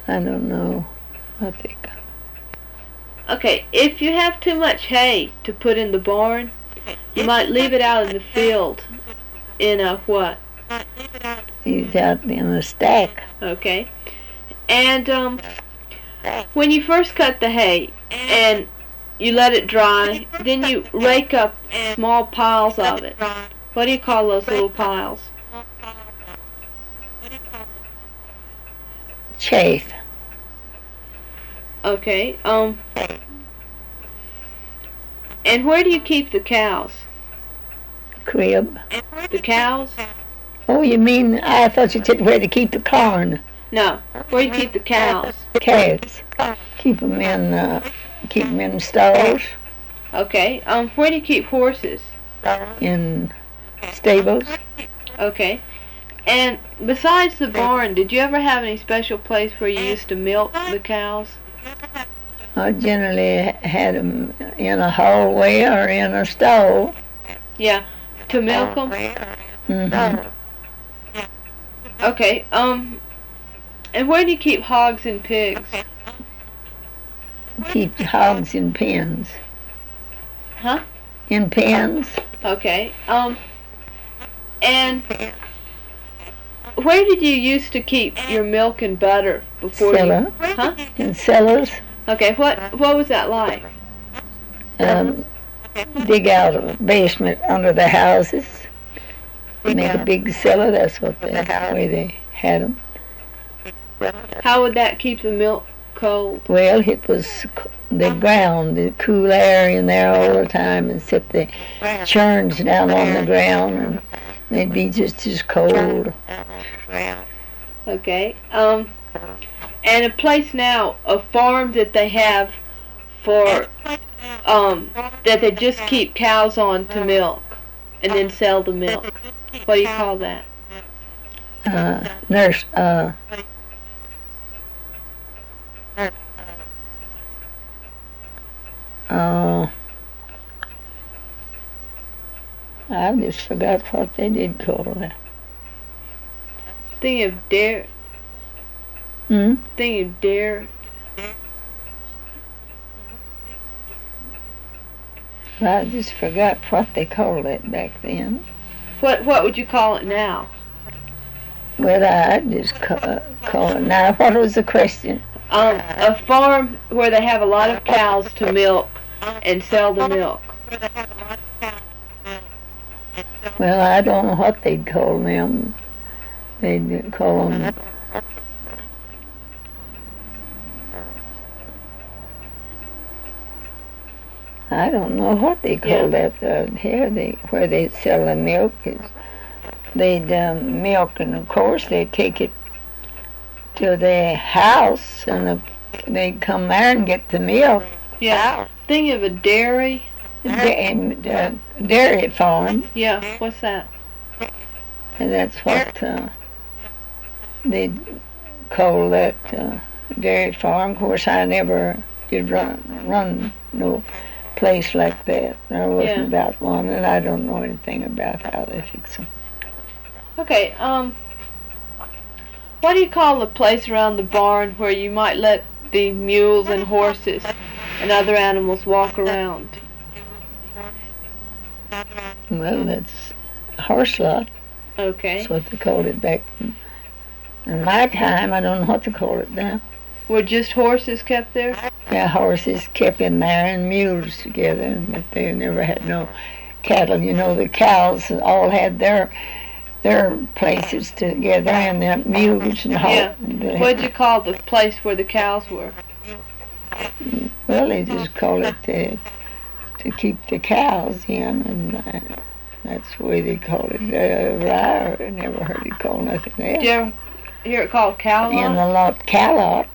I don't know what they call. Okay, if you have too much hay to put in the barn, you might leave it out in the field in a what? He's out in a stack. Okay. And when you first cut the hay and you let it dry, then you rake up small piles of it. What do you call those little piles? Chaff. Okay. And where do you keep the cows? Crib. The cows? Oh, you mean, I thought you said where to keep the corn. No. Where do you keep the cows? Calves. Keep them in stalls. Okay. Where do you keep horses? In stables. Okay. And besides the barn, did you ever have any special place where you used to milk the cows? I generally had them in a hallway or in a stall. Yeah. To milk them? Mm-hmm. Okay. And where do you keep hogs and pigs? Keep hogs in pens. Huh? In pens. Okay. And where did you used to keep your milk and butter before Cellar. you? Huh? In cellars. Okay. What was that like? Dig out a basement under the houses. Make a big cellar. That's what the way they had them. How would that keep the milk cold? Well, it was the ground, the cool air in there all the time, and set the churns down on the ground, and they'd be just as cold. Okay. And a place now, a farm that they have for, that they just keep cows on to milk, and then sell the milk. What do you call that? Nurse. I just forgot what they did call that. Thinking of dairy. Thinking of dairy. I just forgot what they called it back then. What would you call it now? Well, I just call it now. What was the question? A farm where they have a lot of cows to milk and sell the milk. Well, I don't know what they'd call them. They'd call them... I don't know what they call that here. Where they sell the milk is they'd milk, and of course they'd take it to their house, and they'd come there and get the milk. Yeah. Thinking of a dairy. Dairy farm. Yeah. What's that? And that's what they'd call that dairy farm. Of course, I never did run no place like that. There wasn't about one, and I don't know anything about how they fix them. Okay, what do you call the place around the barn where you might let the mules and horses and other animals walk around? Well, that's a horse lot. Okay. That's what they called it back in my time. I don't know what to call it now. Were just horses kept there? Yeah, horses kept in there and mules together, but they never had no cattle. You know, the cows all had their places together, and the mules and horses. Yeah. What'd you call the place where the cows were? Well, they just call it to keep the cows in, and that's the way they call it. I never heard it called nothing else. Did you ever hear it called cow lot? In the lot, cow lot.